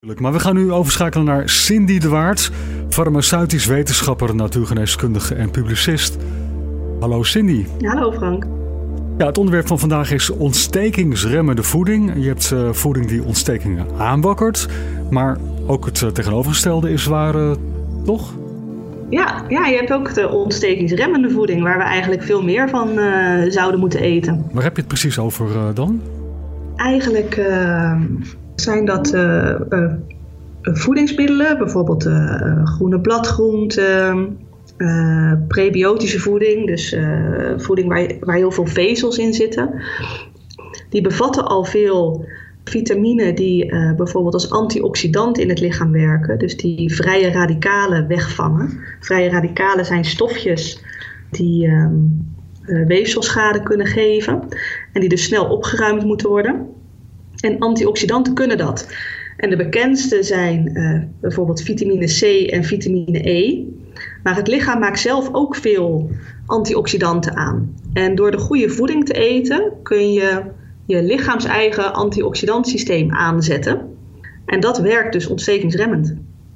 Maar we gaan nu overschakelen naar Cindy de Waard, farmaceutisch wetenschapper, natuurgeneeskundige en publicist. Hallo Cindy. Hallo Frank. Ja, het onderwerp van vandaag is ontstekingsremmende voeding. Je hebt voeding die ontstekingen aanwakkert, maar ook het tegenovergestelde is waar, toch? Ja, je hebt ook de ontstekingsremmende voeding, waar we eigenlijk veel meer van zouden moeten eten. Waar heb je het precies over dan? Eigenlijk zijn dat voedingsmiddelen, bijvoorbeeld groene bladgroenten, prebiotische voeding, dus voeding waar heel veel vezels in zitten. Die bevatten al veel vitamine die bijvoorbeeld als antioxidant in het lichaam werken, dus die vrije radicalen wegvangen. Vrije radicalen zijn stofjes die weefselschade kunnen geven en die dus snel opgeruimd moeten worden. En antioxidanten kunnen dat. En de bekendste zijn bijvoorbeeld vitamine C en vitamine E. Maar het lichaam maakt zelf ook veel antioxidanten aan. En door de goede voeding te eten kun je je lichaams-eigen antioxidantsysteem aanzetten. En dat werkt dus ontstekingsremmend.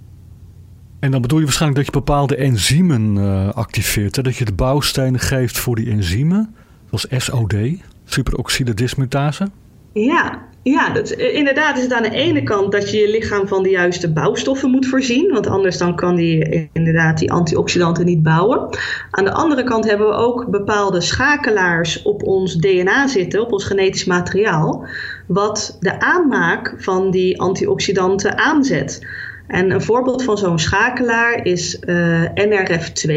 En dan bedoel je waarschijnlijk dat je bepaalde enzymen activeert. Hè? Dat je de bouwstenen geeft voor die enzymen. Zoals SOD, superoxide dismutase. Ja, inderdaad is het aan de ene kant dat je je lichaam van de juiste bouwstoffen moet voorzien. Want anders dan kan die inderdaad die antioxidanten niet bouwen. Aan de andere kant hebben we ook bepaalde schakelaars op ons DNA zitten, op ons genetisch materiaal. Wat de aanmaak van die antioxidanten aanzet. En een voorbeeld van zo'n schakelaar is NRF2.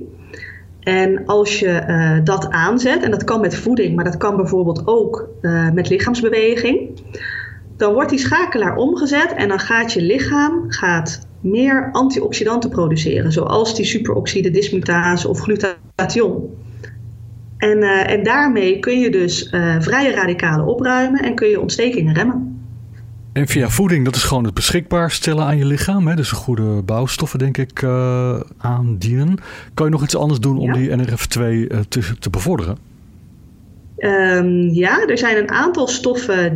En als je dat aanzet, en dat kan met voeding, maar dat kan bijvoorbeeld ook met lichaamsbeweging, dan wordt die schakelaar omgezet en dan gaat je lichaam meer antioxidanten produceren, zoals die superoxide dismutase of glutathion. En daarmee kun je dus vrije radicalen opruimen en kun je ontstekingen remmen. En via voeding, dat is gewoon het beschikbaar stellen aan je lichaam. Hè? Dus goede bouwstoffen, denk ik, aandienen. Kan je nog iets anders doen om die NRF2 te bevorderen? Ja, er zijn een aantal stoffen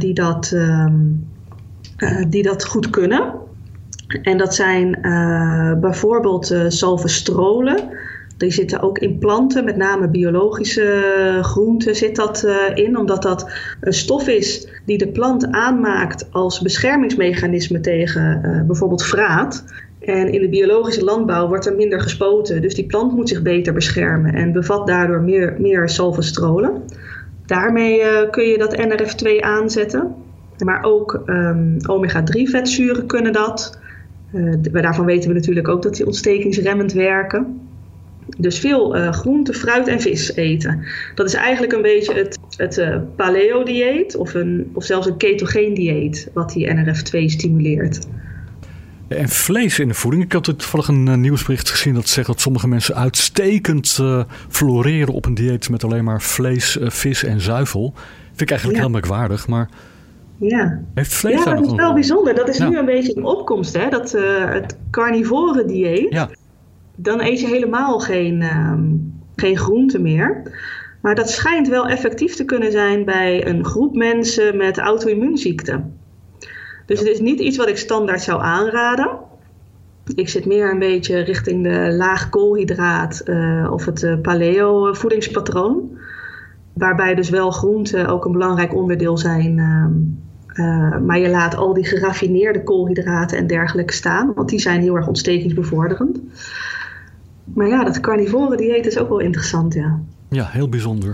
die dat goed kunnen. En dat zijn bijvoorbeeld salvestrolen. Die zitten ook in planten, met name biologische groenten zit dat in. Omdat dat een stof is die de plant aanmaakt als beschermingsmechanisme tegen bijvoorbeeld vraat. En in de biologische landbouw wordt er minder gespoten. Dus die plant moet zich beter beschermen en bevat daardoor meer salvestrolen. Daarmee kun je dat NRF2 aanzetten. Maar ook omega-3 vetzuren kunnen dat. Daarvan weten we natuurlijk ook dat die ontstekingsremmend werken. Dus veel groente, fruit en vis eten. Dat is eigenlijk een beetje het paleo-dieet of zelfs een ketogeen dieet wat die NRF2 stimuleert. En vlees in de voeding. Ik had toevallig een nieuwsbericht gezien dat zegt dat sommige mensen uitstekend floreren op een dieet met alleen maar vlees, vis en zuivel. Vind ik eigenlijk heel merkwaardig, maar heeft vlees daar nog dat is wel bijzonder. Dat is nu een beetje een opkomst, hè? Dat het carnivore dieet. Ja. Dan eet je helemaal geen groente meer. Maar dat schijnt wel effectief te kunnen zijn bij een groep mensen met auto-immuunziekte. Dus het is niet iets wat ik standaard zou aanraden. Ik zit meer een beetje richting de laag koolhydraat of het paleo voedingspatroon. Waarbij dus wel groenten ook een belangrijk onderdeel zijn. Maar je laat al die geraffineerde koolhydraten en dergelijke staan. Want die zijn heel erg ontstekingsbevorderend. Maar ja, dat carnivore dieet is ook wel interessant, ja. Ja, heel bijzonder.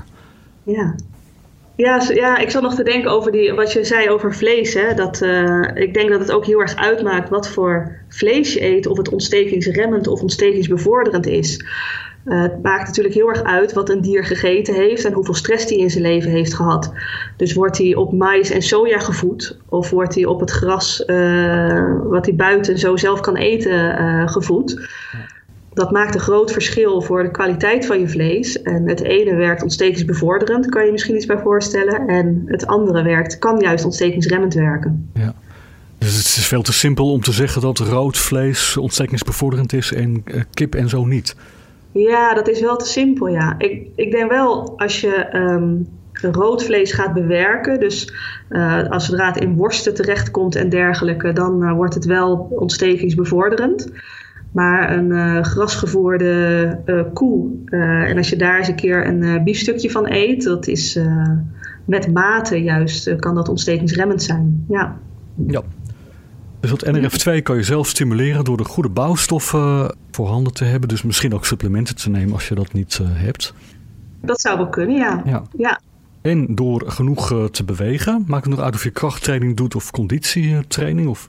Ja, ik zat nog te denken over wat je zei over vlees. Hè? Ik denk dat het ook heel erg uitmaakt wat voor vlees je eet. Of het ontstekingsremmend of ontstekingsbevorderend is. Het maakt natuurlijk heel erg uit wat een dier gegeten heeft en hoeveel stress hij in zijn leven heeft gehad. Dus wordt hij op maïs en soja gevoed? Of wordt hij op het gras wat hij buiten zo zelf kan eten gevoed? Dat maakt een groot verschil voor de kwaliteit van je vlees. En het ene werkt ontstekingsbevorderend, kan je misschien iets bij voorstellen. En het andere kan juist ontstekingsremmend werken. Ja. Dus het is veel te simpel om te zeggen dat rood vlees ontstekingsbevorderend is en kip en zo niet. Ja, dat is wel te simpel, ja. Ik denk wel, als je rood vlees gaat bewerken. Dus zodra het in worsten terechtkomt en dergelijke, dan wordt het wel ontstekingsbevorderend. Maar een grasgevoerde koe, en als je daar eens een keer een biefstukje van eet, dat is met mate juist, kan dat ontstekingsremmend zijn. Ja. Dus dat NRF2 kan je zelf stimuleren door de goede bouwstoffen voorhanden te hebben. Dus misschien ook supplementen te nemen als je dat niet hebt. Dat zou wel kunnen, ja. En door genoeg te bewegen. Maakt het nog uit of je krachttraining doet of conditietraining? Of...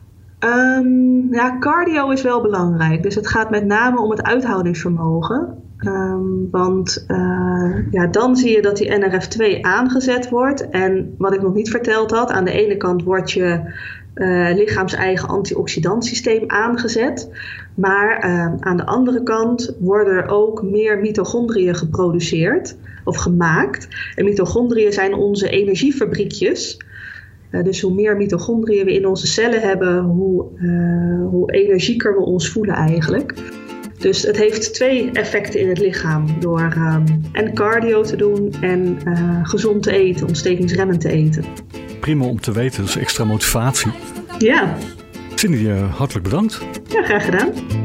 Cardio is wel belangrijk. Dus het gaat met name om het uithoudingsvermogen. Want dan zie je dat die NRF2 aangezet wordt. En wat ik nog niet verteld had, aan de ene kant wordt je lichaams-eigen antioxidantsysteem aangezet. Maar aan de andere kant worden er ook meer mitochondriën geproduceerd of gemaakt. En mitochondriën zijn onze energiefabriekjes. Dus hoe meer mitochondriën we in onze cellen hebben, hoe energieker we ons voelen eigenlijk. Dus het heeft 2 effecten in het lichaam door en cardio te doen en gezond te eten, ontstekingsremmend te eten. Prima om te weten, dus extra motivatie. Ja. Cindy, hartelijk bedankt. Ja, graag gedaan.